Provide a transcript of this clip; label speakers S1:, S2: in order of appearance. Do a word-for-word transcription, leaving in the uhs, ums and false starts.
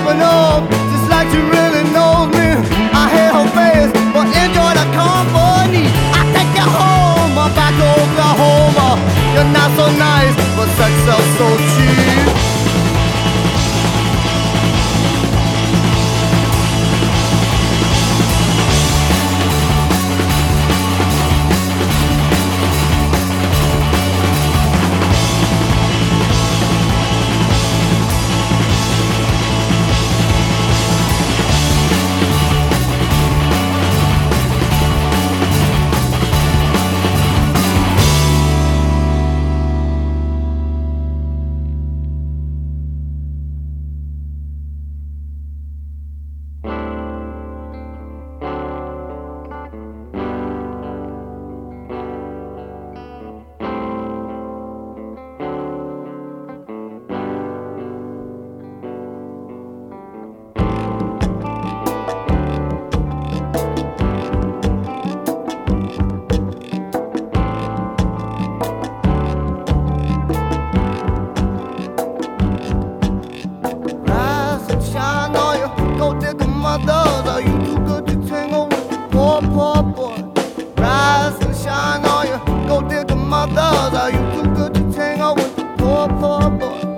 S1: open up, just like she really knows me. I hate her face, but enjoy the company. I take you home, back to Oklahoma. You're not so nice, but sex sells so cheap. Are you too good to tangle with the poor, poor boy? Rise and shine on you, go dig the mothers. Are you too good to tangle with the poor, poor boy?